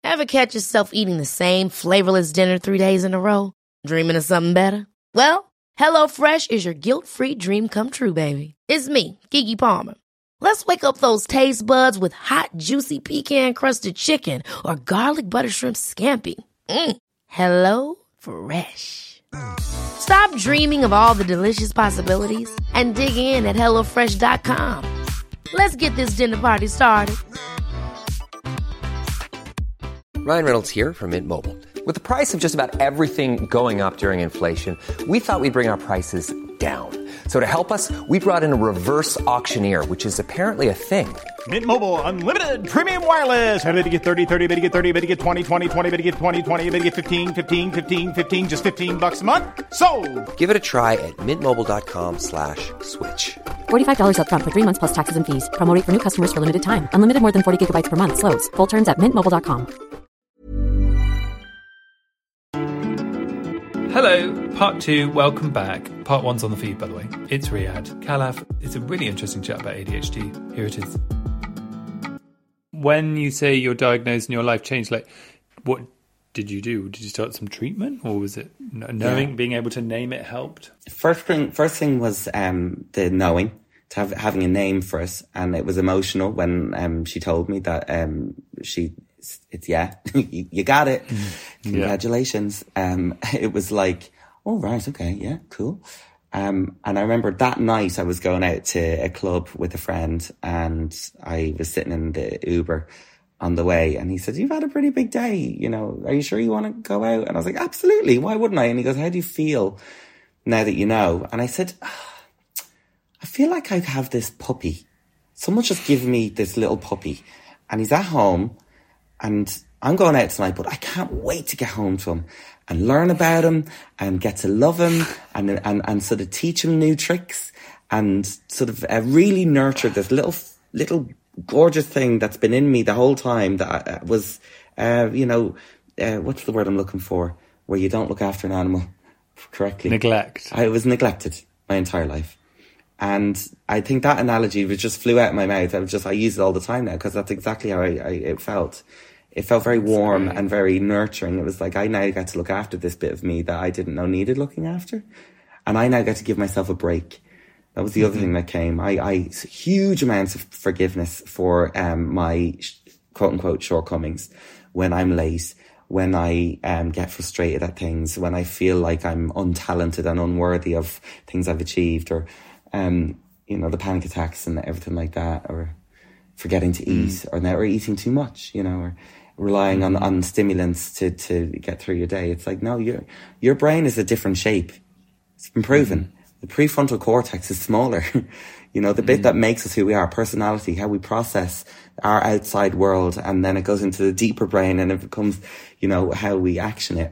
Ever catch yourself eating the same flavorless dinner 3 days in a row? Dreaming of something better? Well, HelloFresh is your guilt-free dream come true, baby. It's me, Keke Palmer. Let's wake up those taste buds with hot, juicy pecan-crusted chicken or garlic butter shrimp scampi. Hello Fresh. Stop dreaming of all the delicious possibilities and dig in at HelloFresh.com. Let's get this dinner party started. Ryan Reynolds here from Mint Mobile. With the price of just about everything going up during inflation, we thought we'd bring our prices down. So to help us, we brought in a reverse auctioneer, which is apparently a thing. Mint Mobile Unlimited Premium Wireless. How to get 30, 30, bit to get 30, bit to get 20, 20, 20, bit to get 20, 20, bit to get 15, 15, 15, 15, just $15 a month? Sold! Give it a try at mintmobile.com/switch. $45 up front for 3 months plus taxes and fees. Promo rate for new customers for limited time. Unlimited more than 40 gigabytes per month. Slows full terms at mintmobile.com. Hello, part 2, welcome back. Part 1's on the feed, by the way. It's Riyadh. Khalaf, it's a really interesting chat about ADHD. Here it is. When you say you're diagnosed and your life changed, like, what did you do? Did you start some treatment? Or was it knowing, being able to name it helped? First thing was the knowing, having a name for it. And it was emotional when she told me that you got it. Congratulations. It was like, oh, right, okay, yeah, cool. And I remember that night I was going out to a club with a friend and I was sitting in the Uber on the way and he said, you've had a pretty big day, you know, are you sure you want to go out? And I was like, absolutely, why wouldn't I? And he goes, how do you feel now that you know? And I said, I feel like I have this puppy. Someone just give me this little puppy and he's at home. And I'm going out tonight, but I can't wait to get home to him and learn about him and get to love him and sort of teach him new tricks and sort of really nurture this little gorgeous thing that's been in me the whole time that was, what's the word I'm looking for? Where you don't look after an animal correctly. Neglect. I was neglected my entire life. And I think that analogy just flew out of my mouth. I use it all the time now because that's exactly how it felt. It felt very warm and very nurturing. It was like I now get to look after this bit of me that I didn't know needed looking after. And I now get to give myself a break. That was the other thing that came. I huge amounts of forgiveness for my quote unquote shortcomings when I'm late, when I get frustrated at things, when I feel like I'm untalented and unworthy of things I've achieved, or the panic attacks and everything like that, or forgetting to eat, or eating too much, or relying on stimulants to get through your day. It's like, no, your brain is a different shape. It's been proven. The prefrontal cortex is smaller. The bit that makes us who we are, personality, how we process our outside world, and then it goes into the deeper brain and it becomes, how we action it.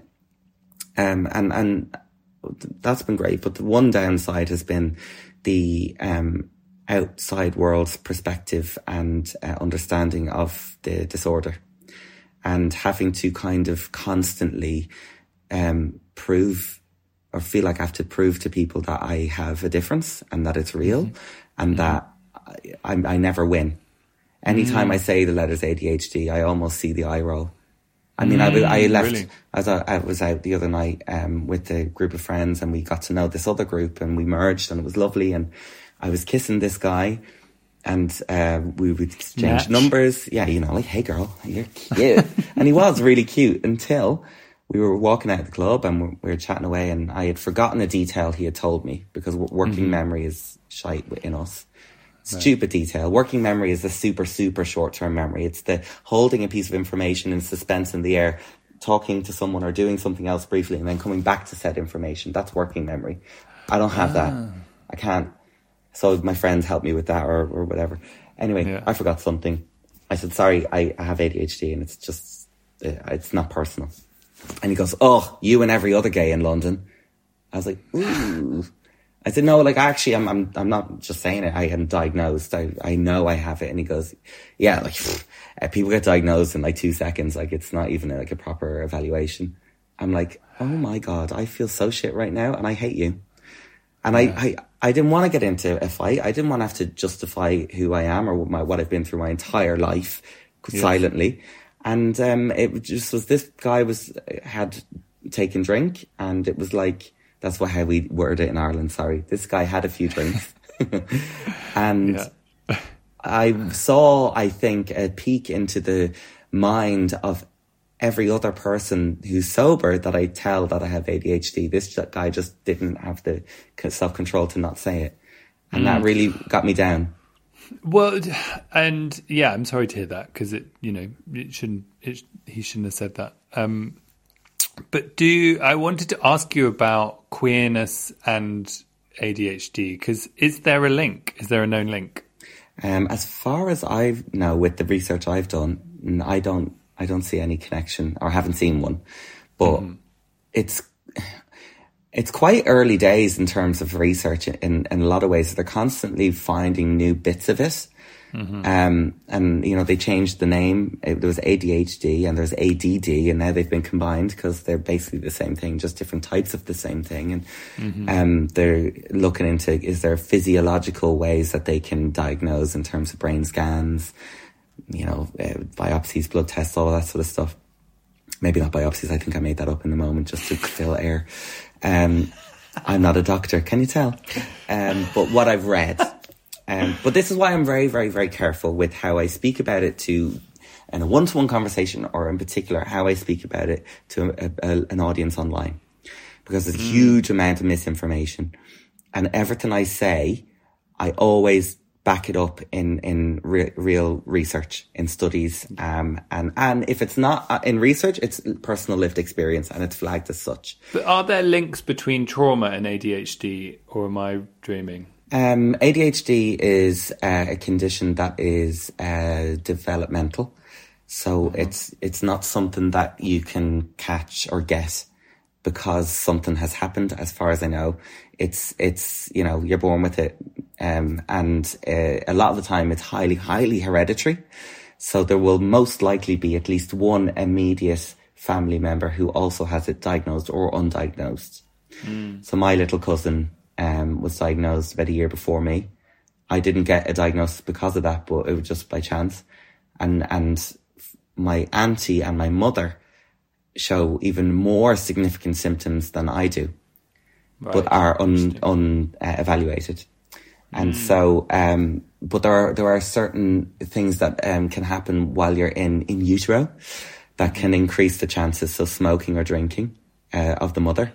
And that's been great. But the one downside has been the outside world's perspective and understanding of the disorder, and having to kind of constantly prove or feel like I have to prove to people that I have a difference and that it's real, and that I never win. Anytime I say the letters ADHD, I almost see the eye roll. I mean, I left, really? I was out the other night with a group of friends, and we got to know this other group, and we merged, and it was lovely. And I was kissing this guy, and we would exchange numbers. Yeah, like, hey girl, you're cute. And he was really cute until we were walking out of the club and we were chatting away, and I had forgotten a detail he had told me, because working memory is shite in us. Stupid detail. Working memory is the super, super short-term memory. It's the holding a piece of information in suspense in the air, talking to someone or doing something else briefly, and then coming back to said information. That's working memory. I don't have that. I can't. So my friends help me with that or whatever. Anyway, I forgot something. I said, sorry, I have ADHD, and it's just, it's not personal. And he goes, oh, you and every other gay in London. I was like, ooh. I said, no, like, actually, I'm not just saying it. I am diagnosed. I know I have it. And he goes, yeah, like, people get diagnosed in like 2 seconds. Like, it's not even like a proper evaluation. I'm like, oh my God, I feel so shit right now, and I hate you. And I didn't want to get into a fight. I didn't want to have to justify who I am or what I've been through my entire life silently. And it just was, this guy had taken drink, and it was like, that's how we word it in Ireland, sorry. This guy had a few drinks. And I saw, I think, a peek into the mind of every other person who's sober that I tell that I have ADHD. This guy just didn't have the self-control to not say it. And that really got me down. Well, and yeah, I'm sorry to hear that, because he shouldn't have said that. But I wanted to ask you about queerness and ADHD, because is there a link? Is there a known link? As far as I know, with the research I've done, I don't see any connection, or haven't seen one. But it's quite early days in terms of research in a lot of ways. They're constantly finding new bits of it. And, they changed the name. There was ADHD and there's ADD, and now they've been combined because they're basically the same thing, just different types of the same thing. And they're looking into, is there physiological ways that they can diagnose in terms of brain scans, biopsies, blood tests, all of that sort of stuff. Maybe not biopsies. I think I made that up in the moment just to fill air. I'm not a doctor, can you tell? But what I've read, but this is why I'm very, very, very careful with how I speak about it in a one-to-one conversation, or in particular how I speak about it to an audience online, because there's a huge amount of misinformation, and everything I say, I always back it up in real research, in studies, and if it's not in research, it's personal lived experience, and it's flagged as such. But are there links between trauma and ADHD, or am I dreaming? ADHD is a condition that is developmental, so it's not something that you can catch or guess because something has happened. As far as I know, it's you're born with it, and a lot of the time it's highly, highly hereditary. So there will most likely be at least one immediate family member who also has it diagnosed or undiagnosed. So my little cousin was diagnosed about a year before me. I didn't get a diagnosis because of that, but it was just by chance. And my auntie and my mother show even more significant symptoms than I do, but are unevaluated. And so, but there are certain things that can happen while you're in utero that can increase the chances. So smoking or drinking of the mother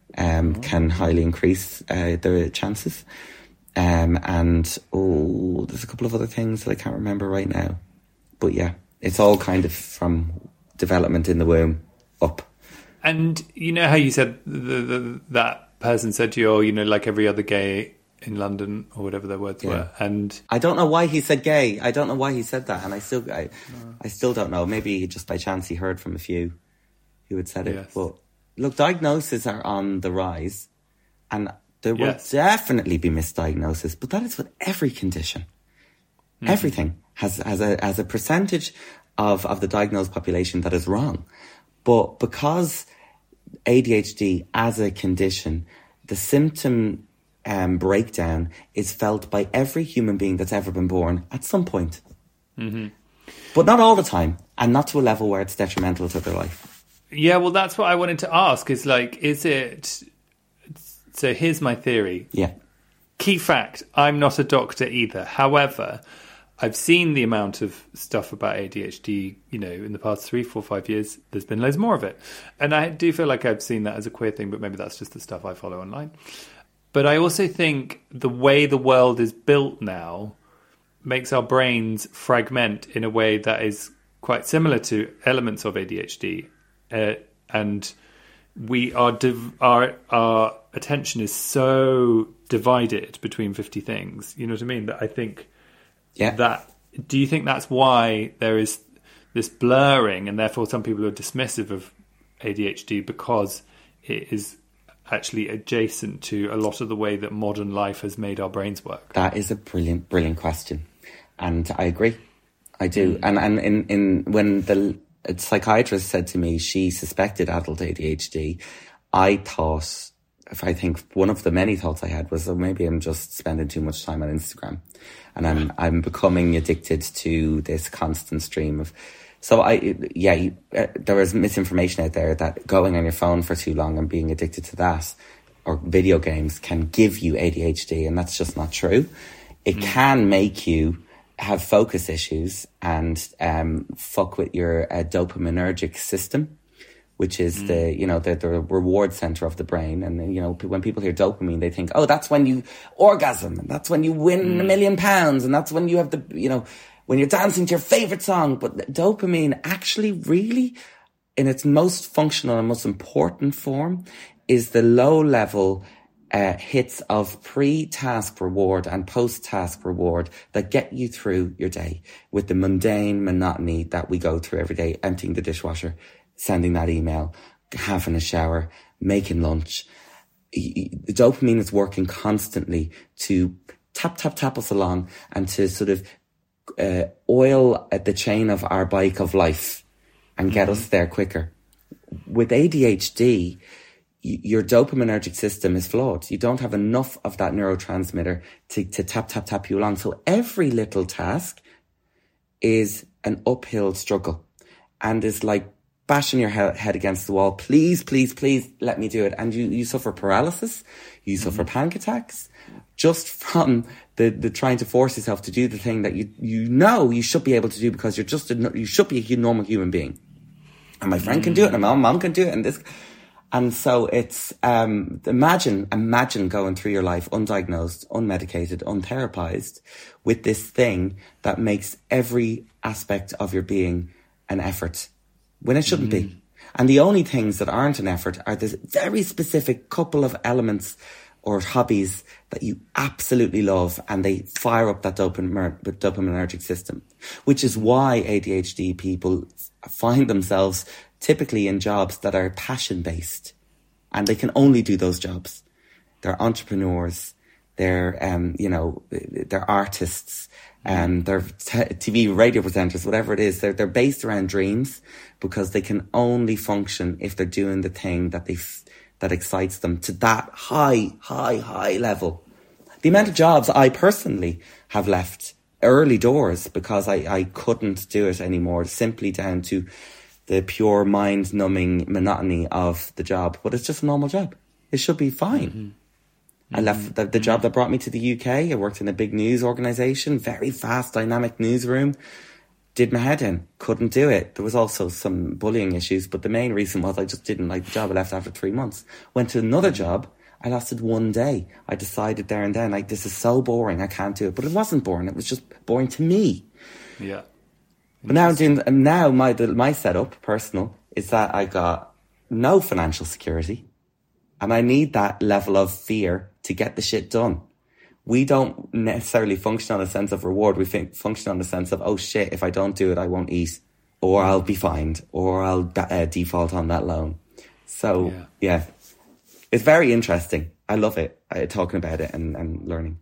can highly increase the chances. And there's a couple of other things that I can't remember right now. But yeah, it's all kind of from development in the womb up. And you know how you said that person said to you, like every other gay in London, or whatever their words were. And I don't know why he said gay. I don't know why he said that. And I still don't know. Maybe just by chance he heard from a few who had said it. Yes. But look, diagnoses are on the rise, and there will definitely be misdiagnosis, but that is with every condition. Everything has a percentage of the diagnosed population that is wrong. But because ADHD as a condition, the symptom breakdown is felt by every human being that's ever been born at some point. But not all the time, and not to a level where it's detrimental to their life. Yeah, well, that's what I wanted to ask, is it... So here's my theory. Yeah. Key fact, I'm not a doctor either. However, I've seen the amount of stuff about ADHD, in the past 3, 4, 5 years. There's been loads more of it. And I do feel like I've seen that as a queer thing, but maybe that's just the stuff I follow online. But I also think the way the world is built now makes our brains fragment in a way that is quite similar to elements of ADHD. And our attention is so divided between 50 things. You know what I mean? That I think do you think that's why there is this blurring, and therefore some people are dismissive of ADHD because it is actually adjacent to a lot of the way that modern life has made our brains work? That is a brilliant, brilliant question. And I agree. I do. And when the psychiatrist said to me she suspected adult ADHD, I think one of the many thoughts I had was, maybe I'm just spending too much time on Instagram, and I'm becoming addicted to this constant stream of So there is misinformation out there that going on your phone for too long and being addicted to that or video games can give you ADHD, and that's just not true. It can make you have focus issues and fuck with your dopaminergic system, which is the reward center of the brain. And when people hear dopamine, they think, oh, that's when you orgasm, and that's when you win £1 million, and that's when you have when you're dancing to your favorite song. But dopamine actually really, in its most functional and most important form, is the low level hits of pre-task reward and post-task reward that get you through your day with the mundane monotony that we go through every day, emptying the dishwasher, sending that email, having a shower, making lunch. The dopamine is working constantly to tap us along and to sort of oil at the chain of our bike of life and get us there quicker. With ADHD, your dopaminergic system is flawed. You don't have enough of that neurotransmitter to tap you along. So every little task is an uphill struggle and is like bashing your head against the wall. Please, please, please let me do it. And you suffer paralysis. You suffer panic attacks just from the trying to force yourself to do the thing that you should be able to do because you should be a normal human being. And my friend can do it and my mom can do it and this. And so it's, imagine going through your life undiagnosed, unmedicated, untherapized with this thing that makes every aspect of your being an effort when it shouldn't be. And the only things that aren't an effort are this very specific couple of elements or hobbies that you absolutely love, and they fire up that dopaminergic system, which is why ADHD people find themselves typically in jobs that are passion-based, and they can only do those jobs. They're entrepreneurs, they're artists, they're TV, radio presenters, whatever it is. They're based around dreams because they can only function if they're doing the thing that excites them to that high level. The amount of jobs I personally have left early doors because I couldn't do it anymore, simply down to the pure mind-numbing monotony of the job. But it's just a normal job. It should be fine. I left the job that brought me to the UK. I worked in a big news organisation, very fast, dynamic newsroom. Did my head in. Couldn't do it. There was also some bullying issues, but the main reason was I just didn't like the job. I left after 3 months. Went to another job. I lasted 1 day. I decided there and then, like, this is so boring, I can't do it. But it wasn't boring. It was just boring to me. Yeah. But now my setup, personal, is that I got no financial security, and I need that level of fear to get the shit done. We don't necessarily function on a sense of reward. We function on the sense of, oh shit, if I don't do it, I won't eat, or I'll be fined, or I'll default on that loan. So yeah, it's very interesting. I love it, talking about it and learning.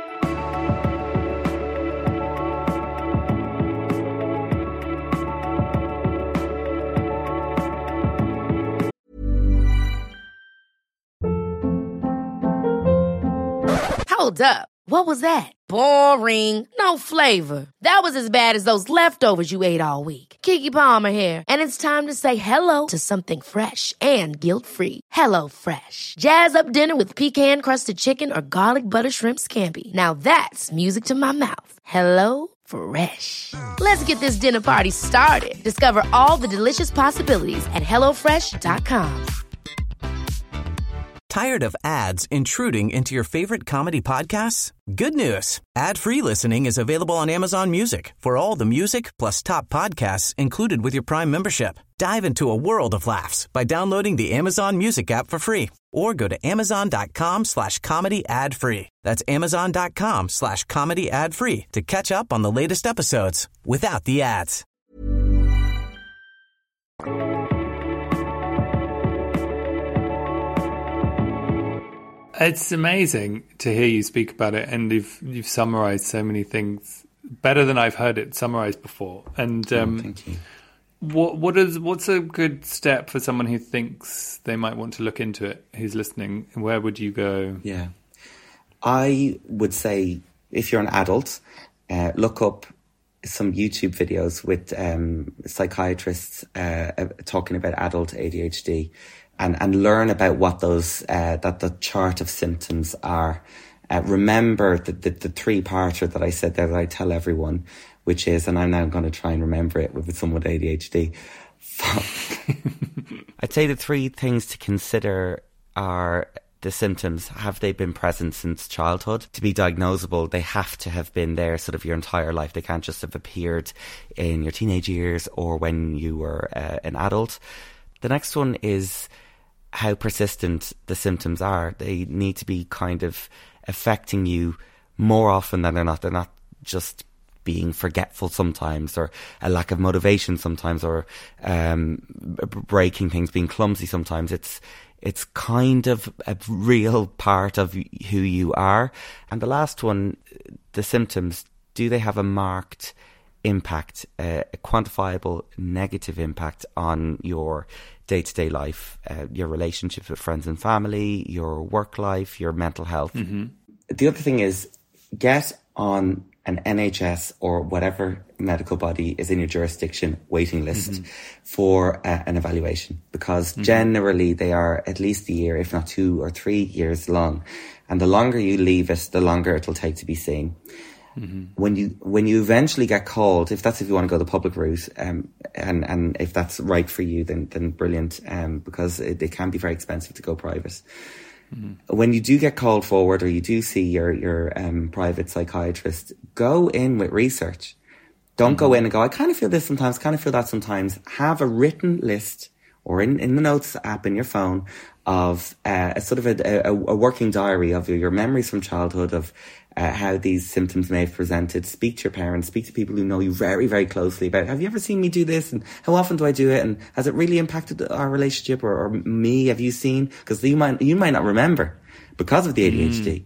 Hold up. What was that? Boring. No flavor. That was as bad as those leftovers you ate all week. Keke Palmer here. And it's time to say hello to something fresh and guilt-free. Hello Fresh. Jazz up dinner with pecan-crusted chicken or garlic butter shrimp scampi. Now that's music to my mouth. Hello Fresh. Let's get this dinner party started. Discover all the delicious possibilities at HelloFresh.com. Tired of ads intruding into your favorite comedy podcasts? Good news. Ad-free listening is available on Amazon Music for all the music plus top podcasts included with your Prime membership. Dive into a world of laughs by downloading the Amazon Music app for free or go to amazon.com/comedy ad-free. That's amazon.com/comedy ad-free to catch up on the latest episodes without the ads. It's amazing to hear you speak about it, and you've summarised so many things better than I've heard it summarised before. And thank you. What's a good step for someone who thinks they might want to look into it, who's listening? Where would you go? Yeah, I would say if you're an adult, look up some YouTube videos with psychiatrists talking about adult ADHD and learn about what those that the chart of symptoms are. Remember the three-parter that I said there that I tell everyone, which is, and I'm now going to try and remember it with someone with ADHD. I'd say the three things to consider are the symptoms. Have they been present since childhood? To be diagnosable, they have to have been there sort of your entire life. They can't just have appeared in your teenage years or when you were an adult. The next one is how persistent the symptoms are. They need to be kind of affecting you more often than they're not. They're not just being forgetful sometimes, or a lack of motivation sometimes, or breaking things, being clumsy sometimes. It's kind of a real part of who you are. And the last one, the symptoms, do they have a marked impact, a quantifiable negative impact on your day-to-day life, your relationships with friends and family, your work life, your mental health? Mm-hmm. The other thing is, get on an NHS or whatever medical body is in your jurisdiction waiting list for an evaluation, because generally they are at least a year, if not 2 or 3 years long. And the longer you leave it, the longer it'll take to be seen. When you eventually get called, if you want to go the public route, and if that's right for you, then brilliant, because it can be very expensive to go private. When you do get called forward, or you do see your private psychiatrist, go in with research. Don't go in and go, I kind of feel this sometimes, kind of feel that sometimes. Have a written list, or in the notes app in your phone, of a sort of a working diary of your memories from childhood, of how these symptoms may have presented. Speak to your parents, speak to people who know you very, very closely about, have you ever seen me do this? And how often do I do it? And has it really impacted our relationship or me? Have you seen? Because you might not remember because of the ADHD.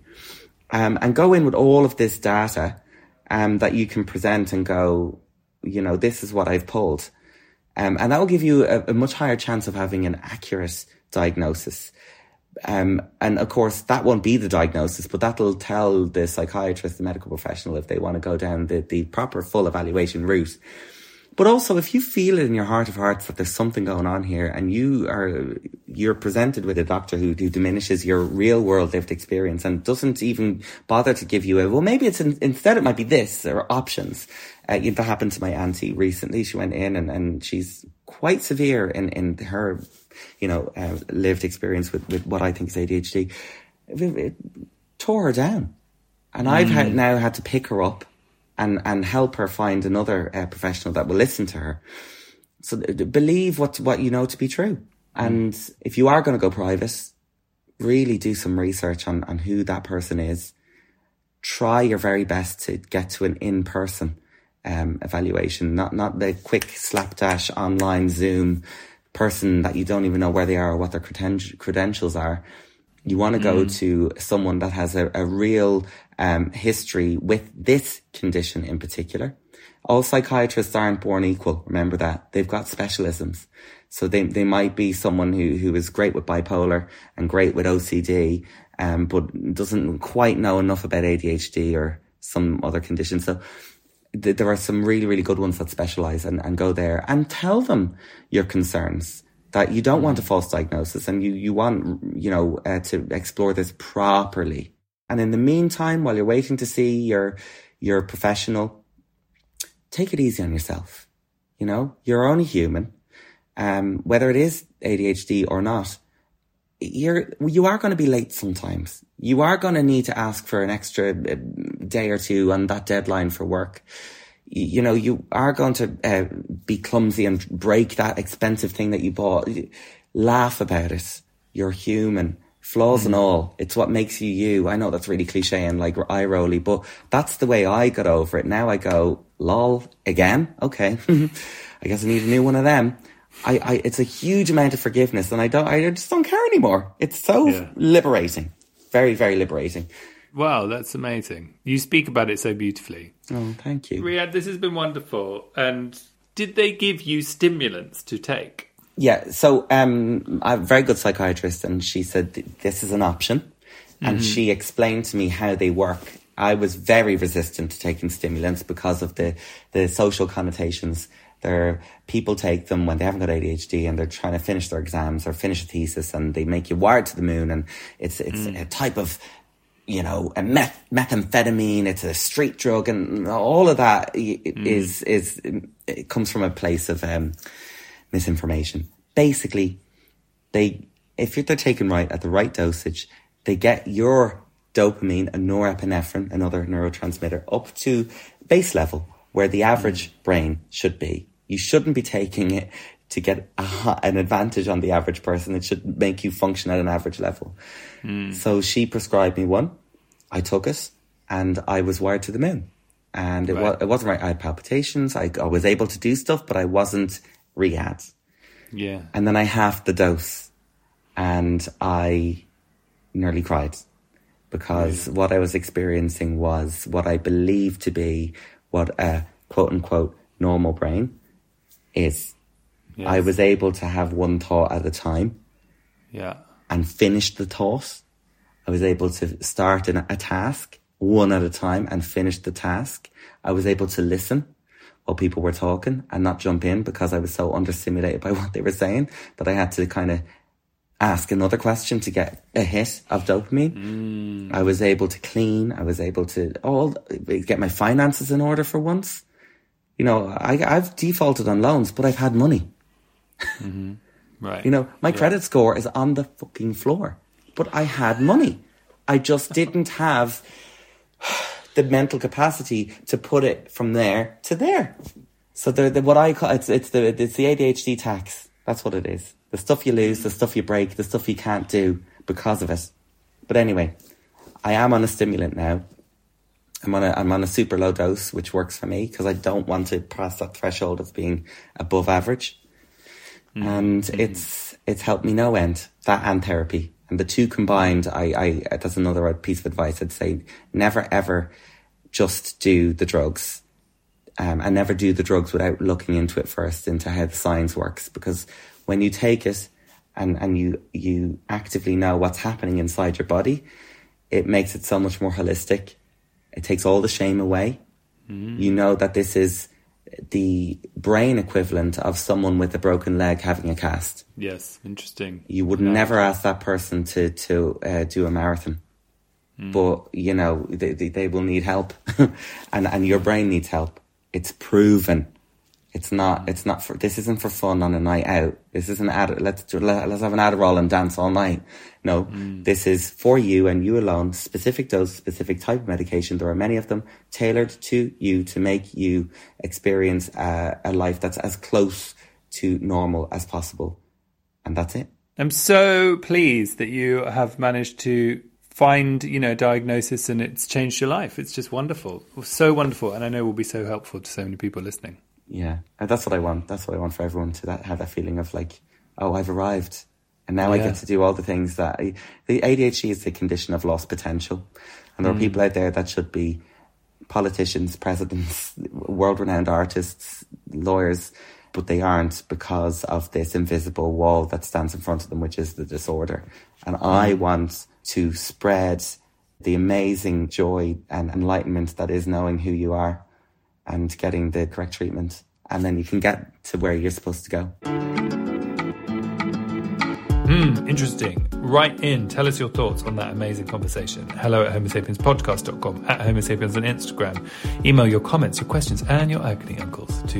And go in with all of this data that you can present and go, this is what I've pulled. And that will give you a much higher chance of having an accurate diagnosis. And of course, that won't be the diagnosis, but that'll tell the psychiatrist, the medical professional, if they want to go down the proper full evaluation route. But also, if you feel it in your heart of hearts that there's something going on here, and you're presented with a doctor who diminishes your real world lived experience and doesn't even bother to give you maybe it's instead it might be this, or options. That happened to my auntie recently. She went in and she's quite severe in her, lived experience with what I think is ADHD. It tore her down. And I've now had to pick her up and help her find another professional that will listen to her. So believe what you know to be true. And if you are going to go private, really do some research on who that person is. Try your very best to get to an in-person evaluation, not the quick slapdash online Zoom person that you don't even know where they are or what their credentials are. You want to go to someone that has a real history with this condition in particular. All psychiatrists aren't born equal. Remember that. They've got specialisms. So they might be someone who is great with bipolar and great with OCD, but doesn't quite know enough about ADHD or some other condition. So there are some really, really good ones that specialise, and go there and tell them your concerns, that you don't want a false diagnosis and you want, to explore this properly. And in the meantime, while you're waiting to see your professional, take it easy on yourself. You're only human. Whether it is ADHD or not, you are going to be late sometimes. You are going to need to ask for an extra day or two on that deadline for work. You are going to be clumsy and break that expensive thing that you bought. Laugh about it. You're human. Flaws and all. It's what makes you you. I know that's really cliche and like eye-rolly, but that's the way I got over it. Now I go, lol, again? Okay. I guess I need a new one of them. It's a huge amount of forgiveness, and I just don't care anymore. It's so liberating. Very, very liberating. Wow, that's amazing. You speak about it so beautifully. Oh, thank you. Rhiad, this has been wonderful. And did they give you stimulants to take? Yeah, so I'm a very good psychiatrist, and she said this is an option. And she explained to me how they work I was very resistant to taking stimulants because of the social connotations. People take them when they haven't got ADHD and they're trying to finish their exams or finish a thesis, and they make you wired to the moon, and it's a type of, you know, a methamphetamine, it's a street drug, and all of that it comes from a place of misinformation. Basically, if they're taken right at the right dosage, they get your dopamine and norepinephrine, another neurotransmitter, up to base level where the average brain should be. You shouldn't be taking it to get an advantage on the average person. It should make you function at an average level. So she prescribed me one. I took it and I was wired to the moon. And it wasn't right. I had palpitations. I was able to do stuff, but I wasn't rehab. Yeah. And then I halved the dose and I nearly cried because what I was experiencing was what I believed to be what a quote unquote normal brain is. Yes. I was able to have one thought at a time. Yeah. And finish the thought. I was able to start a task one at a time and finish the task. I was able to listen while people were talking and not jump in because I was so understimulated by what they were saying that I had to kind of ask another question to get a hit of dopamine. I was able to clean. I was able to get my finances in order for once. You know, I've defaulted on loans, but I've had money. Right. You know, my credit score is on the fucking floor, but I had money. I just didn't have the mental capacity to put it from there to there. So what I call it's the ADHD tax. That's what it is. The stuff you lose, the stuff you break, the stuff you can't do because of it. But anyway, I am on a stimulant now. I'm on a super low dose, which works for me because I don't want to pass that threshold of being above average. And it's helped me no end, that and therapy. And the two combined, I that's another piece of advice I'd say. Never ever just do the drugs. And never do the drugs without looking into it first, into how the science works. Because when you take it and you actively know what's happening inside your body, it makes it so much more holistic. It takes all the shame away. You know that this is the brain equivalent of someone with a broken leg having a cast. Yes, interesting. You would never ask that person to do a marathon. But, you know, they will need help. and your brain needs help. It's proven. It's not this isn't for fun on a night out. This isn't let's have an Adderall and dance all night. No, this is for you and you alone. Specific dose, specific type of medication. There are many of them tailored to you to make you experience a life that's as close to normal as possible. And that's it. I'm so pleased that you have managed to find, you know, diagnosis and it's changed your life. It's just wonderful. So wonderful. And I know will be so helpful to so many people listening. Yeah, that's what I want. That's what I want for everyone to have that feeling of like, oh, I've arrived. And now I get to do all the things that... The ADHD is the condition of lost potential. And there are people out there that should be politicians, presidents, world-renowned artists, lawyers, but they aren't because of this invisible wall that stands in front of them, which is the disorder. And I want to spread the amazing joy and enlightenment that is knowing who you are and getting the correct treatment. And then you can get to where you're supposed to go. Interesting. Write in. Tell us your thoughts on that amazing conversation. hello@homosapienspodcast.com, @homosapiens on Instagram. Email your comments, your questions, and your agony uncles to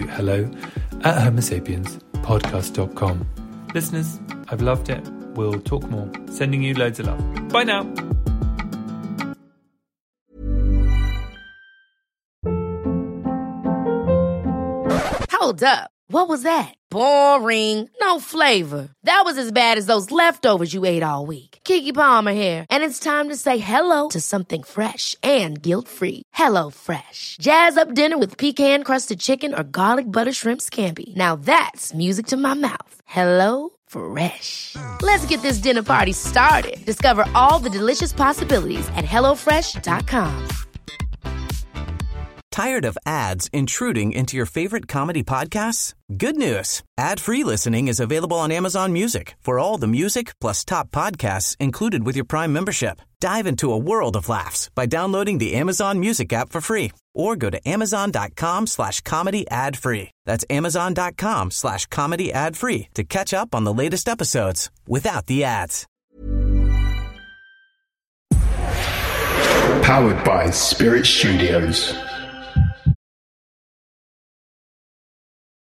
hello@homosapienspodcast.com. Listeners, I've loved it. We'll talk more. Sending you loads of love. Bye now. Hold up. What was that? Boring. No flavor. That was as bad as those leftovers you ate all week. Keke Palmer here. And it's time to say hello to something fresh and guilt-free. Hello Fresh. Jazz up dinner with pecan-crusted chicken or garlic butter shrimp scampi. Now that's music to my mouth. Hello Fresh. Let's get this dinner party started. Discover all the delicious possibilities at HelloFresh.com. Tired of ads intruding into your favorite comedy podcasts? Good news. Ad-free listening is available on Amazon Music for all the music plus top podcasts included with your Prime membership. Dive into a world of laughs by downloading the Amazon Music app for free or go to amazon.com/comedy ad-free. That's amazon.com/comedy ad-free to catch up on the latest episodes without the ads. Powered by Spirit Studios.